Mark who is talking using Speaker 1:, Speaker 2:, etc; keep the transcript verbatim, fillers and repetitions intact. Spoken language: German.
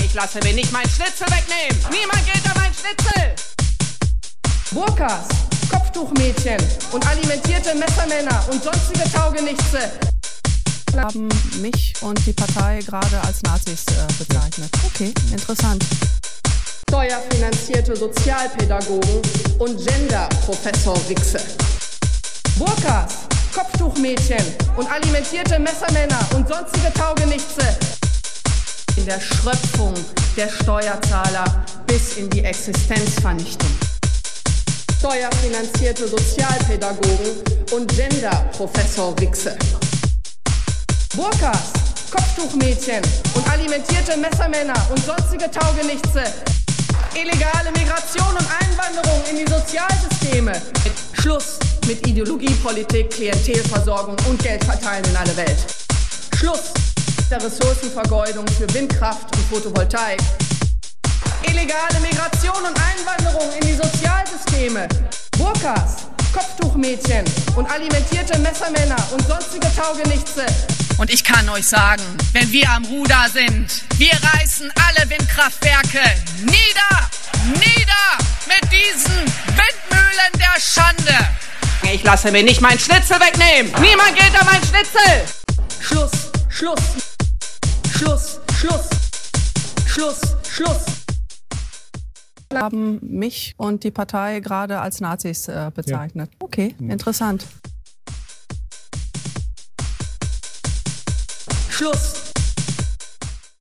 Speaker 1: Ich lasse mir nicht mein Schnitzel wegnehmen. Niemand geht an mein Schnitzel.
Speaker 2: Burkas, Kopftuchmädchen und alimentierte Messermänner und sonstige Taugenichtse
Speaker 3: haben mich und die Partei gerade als Nazis äh, bezeichnet. Okay, interessant.
Speaker 2: Steuerfinanzierte Sozialpädagogen und Gender-Professor Wichse. Burkas, Kopftuchmädchen und alimentierte Messermänner und sonstige Taugenichtse in der Schröpfung der Steuerzahler bis in die Existenzvernichtung. Steuerfinanzierte Sozialpädagogen und Gender-Professor Wichse. Burkas, Kopftuchmädchen und alimentierte Messermänner und sonstige Taugenichtse. Illegale Migration und Einwanderung in die Sozialsysteme. Schluss mit Ideologiepolitik, Klientelversorgung und Geldverteilen in alle Welt. Schluss der Ressourcenvergeudung für Windkraft und Photovoltaik. Illegale Migration und Einwanderung in die Sozialsysteme. Burkas, Kopftuchmädchen und alimentierte Messermänner und sonstige Taugenichtse.
Speaker 1: Und ich kann euch sagen, wenn wir am Ruder sind, wir reißen alle Windkraftwerke nieder, nieder mit diesen Windmühlen der Schande. Ich lasse mir nicht mein Schnitzel wegnehmen. Niemand geht an mein Schnitzel.
Speaker 2: Schluss, Schluss, Schluss, Schluss, Schluss, Schluss.
Speaker 3: Haben mich und die Partei gerade als Nazis äh, bezeichnet. Ja. Okay, interessant.
Speaker 2: Schluss.